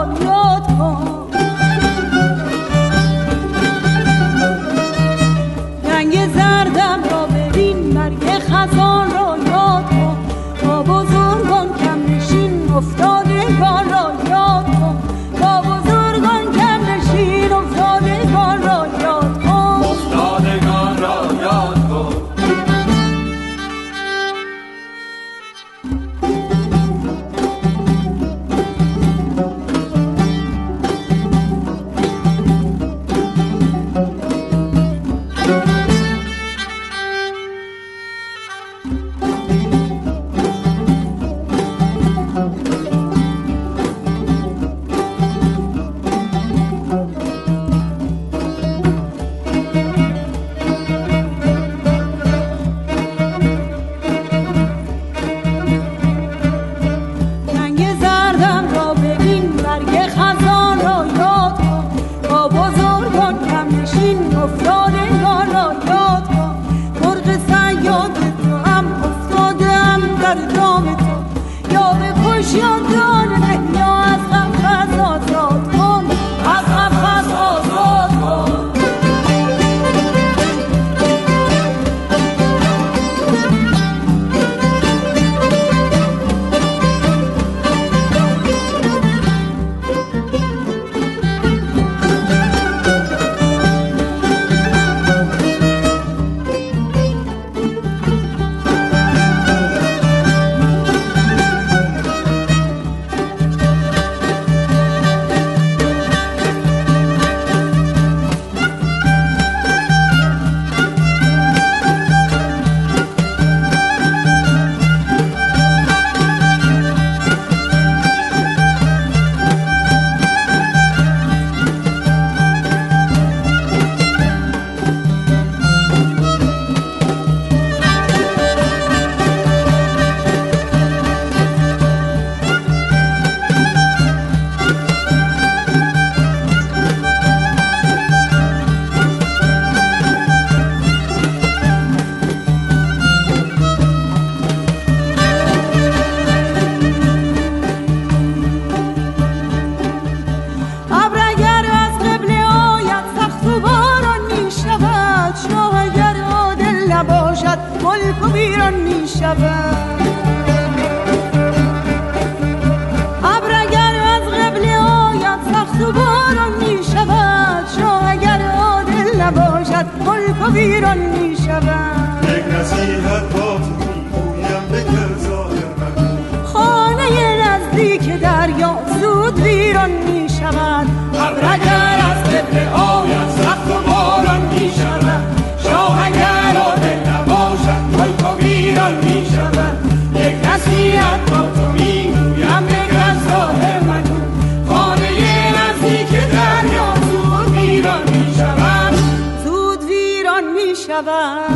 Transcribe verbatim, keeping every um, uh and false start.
را یاد کن، رنگ زردم را ببین، برگ خزان را یاد کن، با بزرگان کم نشین افتادگان را یاد کن، با بزرگان کم نشین افتادگان را یاد کن، افتادگان را یاد کن. ملک و ویران می شود. ابر اگر از قبله آید سخت و باران می شود، شاه اگر عادل نباشد ملک و ویران می شود. یک نصیحت با تو می گویم بکر ظاهر من، خانه نزدیک دریا زود ویران می شود. ابر اگر از قبله آید سخت و باران می شود، شاه اگر عادل نباشد ملک و ویران می شود. یک نصیحت با تو می گویم بکر ظاهر من، خانه نزدیک دریا زود ویران می شود. زود ویران می شود.